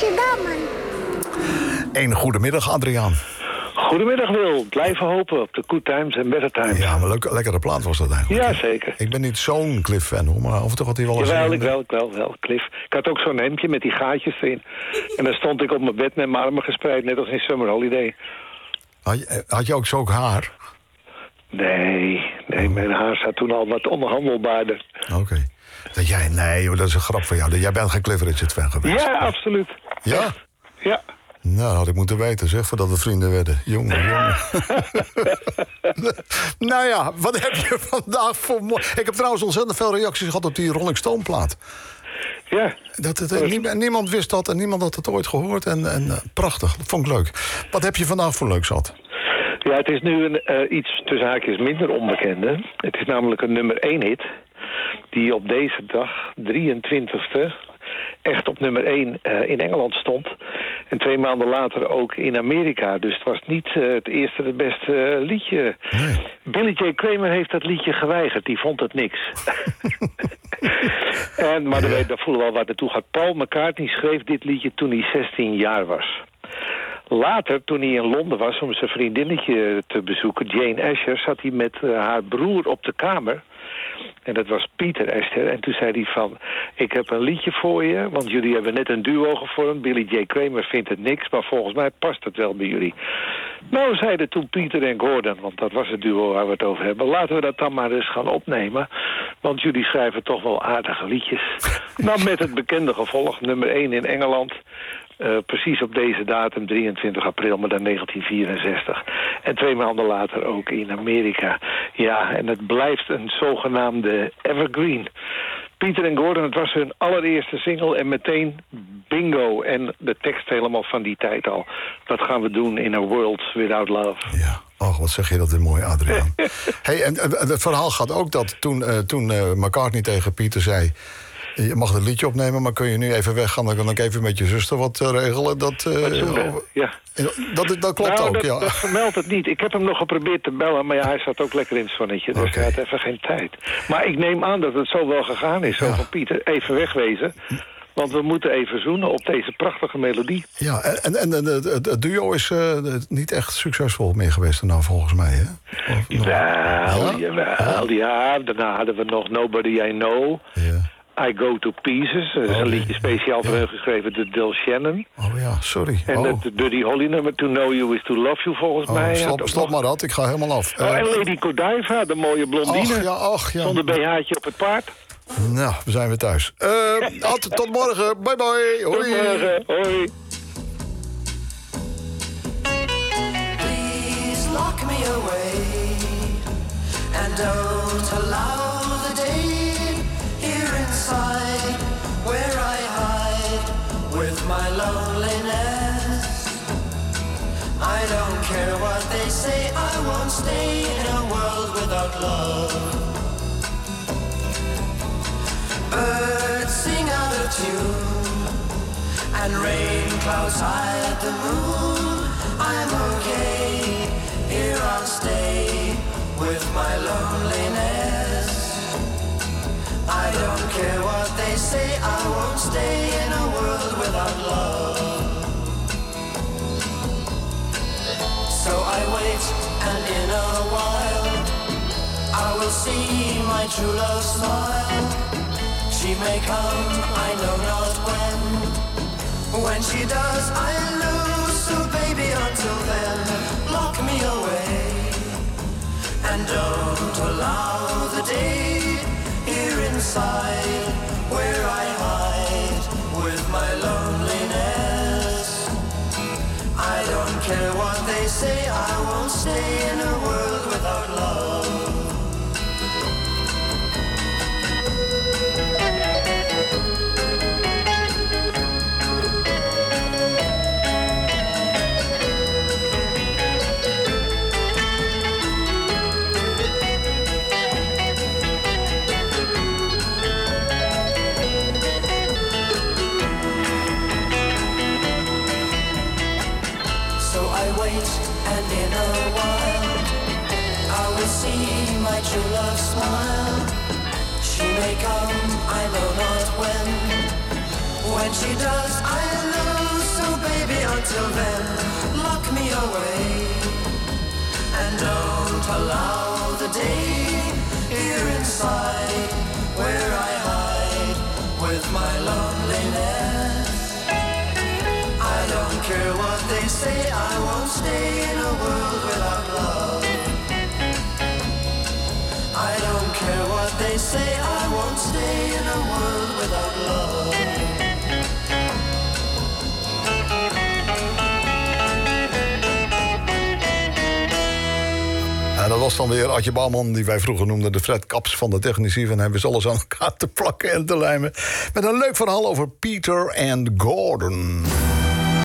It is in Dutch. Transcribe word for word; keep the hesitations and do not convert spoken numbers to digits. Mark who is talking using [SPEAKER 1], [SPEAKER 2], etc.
[SPEAKER 1] Amsterdammer.
[SPEAKER 2] Een goedemiddag, Adriaan.
[SPEAKER 3] Goedemiddag, Wil. Blijven hopen op de Good Times en Better Times.
[SPEAKER 2] Ja, maar leuk, lekkere plaat was dat eigenlijk.
[SPEAKER 3] Ja, zeker.
[SPEAKER 2] Ik ben niet zo'n Cliff-fan, hoor, maar af en toe had hij wel eens...
[SPEAKER 3] Jawel, ik wel, ik wel, wel, Cliff. Ik had ook zo'n hemdje met die gaatjes erin. En dan stond ik op mijn bed met mijn armen gespreid, net als in Summer Holiday.
[SPEAKER 2] Had je, had je ook zo haar?
[SPEAKER 3] Nee, nee, mijn haar zat toen al wat onderhandelbaarder.
[SPEAKER 2] Oké. Okay. Dat jij, nee, joh, dat is een grap van jou. Jij bent geen Cliff Richard-fan geweest.
[SPEAKER 3] Ja, absoluut.
[SPEAKER 2] Ja?
[SPEAKER 3] Ja.
[SPEAKER 2] Nou, had ik moeten weten, zeg, voordat we vrienden werden. Jongen, jongen. Nou ja, wat heb je vandaag voor mooi... Ik heb trouwens ontzettend veel reacties gehad op die Rolling Stone plaat.
[SPEAKER 3] Ja.
[SPEAKER 2] Dat het, eh, niemand, niemand wist dat en niemand had het ooit gehoord. En, en uh, prachtig, dat vond ik leuk. Wat heb je vandaag voor leuks gehad?
[SPEAKER 3] Ja, het is nu een, uh, iets tussen haakjes minder onbekende. Het is namelijk een nummer één hit... die op deze dag, drieëntwintigste... echt op nummer één uh, in Engeland stond. En twee maanden later ook in Amerika. Dus het was niet uh, het eerste, het beste uh, liedje.
[SPEAKER 2] Nee.
[SPEAKER 3] Billy J. Kramer heeft dat liedje geweigerd. Die vond het niks. en, maar ja. daar voelen we al waar naartoe gaat. Paul McCartney schreef dit liedje toen hij zestien jaar was. Later, toen hij in Londen was om zijn vriendinnetje te bezoeken... Jane Asher, zat hij met uh, haar broer op de kamer... En dat was Pieter Asher. En toen zei hij van, ik heb een liedje voor je... want jullie hebben net een duo gevormd. Billy J. Kramer vindt het niks, maar volgens mij past het wel bij jullie. Nou, zeiden toen Pieter en Gordon, want dat was het duo waar we het over hebben... laten we dat dan maar eens gaan opnemen... want jullie schrijven toch wel aardige liedjes. Nou, met het bekende gevolg, nummer één in Engeland... Uh, precies op deze datum, drieëntwintig april, maar dan negentien vierenzestig. En twee maanden later ook in Amerika. Ja, en het blijft een zogenaamde evergreen. Peter en Gordon, het was hun allereerste single en meteen bingo. En de tekst helemaal van die tijd al. Wat gaan we doen in a world without love?
[SPEAKER 2] Ja. Och, wat zeg je dat weer mooi, Adriaan. Hey, en, en het verhaal gaat ook dat toen, uh, toen uh, McCartney tegen Pieter zei... je mag het liedje opnemen, maar kun je nu even weggaan... dan kan ik even met je zuster wat uh, regelen. Dat, uh,
[SPEAKER 3] over, ja.
[SPEAKER 2] dat, dat klopt
[SPEAKER 3] nou,
[SPEAKER 2] ook,
[SPEAKER 3] dat,
[SPEAKER 2] ja.
[SPEAKER 3] dat vermeldt het niet. Ik heb hem nog geprobeerd te bellen... maar ja, hij zat ook lekker in het zonnetje. Dus okay. Hij had even geen tijd. Maar ik neem aan dat het zo wel gegaan is. Zo ja. van Pieter, even wegwezen... Want we moeten even zoenen op deze prachtige melodie.
[SPEAKER 2] Ja, en, en, en het, het duo is uh, niet echt succesvol meer geweest nou, volgens mij, hè? Of,
[SPEAKER 3] jawel, jawel, ja. Daarna hadden we nog Nobody I Know. Ja. I Go To Pieces. Dat is oh, een liedje speciaal voor ja. hun geschreven door Del Shannon.
[SPEAKER 2] Oh ja, sorry.
[SPEAKER 3] En
[SPEAKER 2] oh.
[SPEAKER 3] het Buddy Holly nummer To Know You Is To Love You, volgens
[SPEAKER 2] oh,
[SPEAKER 3] mij.
[SPEAKER 2] Stop, stop maar dat, ik ga helemaal af.
[SPEAKER 3] Oh,
[SPEAKER 2] uh,
[SPEAKER 3] en Lady Godiva, de mooie blondine.
[SPEAKER 2] Ach, ja, ach, ja.
[SPEAKER 3] Zonder B H'tje op het paard.
[SPEAKER 2] Nou, we zijn weer thuis. Uh, Ad, tot morgen. Bye bye. Hoi.
[SPEAKER 3] Tot morgen. Hoi.
[SPEAKER 4] Please lock me away and don't allow the day here inside where I hide with my loneliness. I don't care what they say, I won't stay in a world without love. Birds sing out of tune and rain clouds hide the moon. I'm okay, here I'll stay with my loneliness. I don't care what they say, I won't stay in a world without love. So I wait, and in a while I will see my true love smile. She may come, I know not when. When she does, I lose. So baby, until then, lock me away and don't allow the day here inside where I hide with my loneliness. I don't care what they say, I won't stay in a world without love. And in a while I will see my true love smile. She may come, I know not when. When she does, I lose. stay here inside, where I hide with my loneliness. I don't care what they say, I won't stay in a world without love. I don't care what they say, I won't stay in a world without love.
[SPEAKER 2] En dat was dan weer Adje Bouwman, die wij vroeger noemden de Fred Kaps van de technici. Van hem is alles aan elkaar te plakken en te lijmen. Met een leuk verhaal over Peter and Gordon.